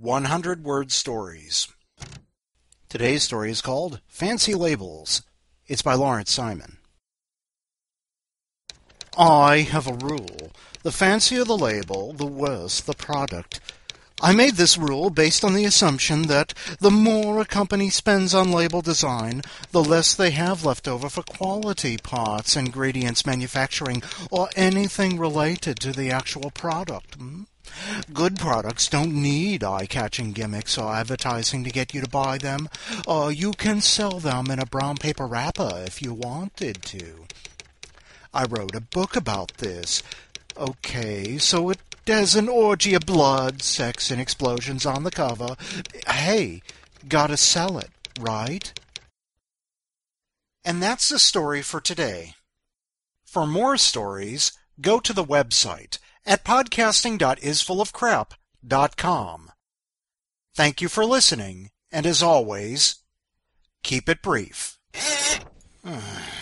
100-word stories. Today's story is called Fancy Labels. It's by Lawrence Simon. I have a rule. The fancier the label, the worse the product. I made this rule based on the assumption that the more a company spends on label design, the less they have left over for quality parts, ingredients, manufacturing, or anything related to the actual product. Good products don't need eye-catching gimmicks or advertising to get you to buy them. You can sell them in a brown paper wrapper if you wanted to. I wrote a book about this. Okay, so it has an orgy of blood, sex, and explosions on the cover. Hey, gotta sell it, right? And that's the story for today. For more stories, go to the website at podcasting.isfullofcrap.com. Thank you for listening, and as always, keep it brief.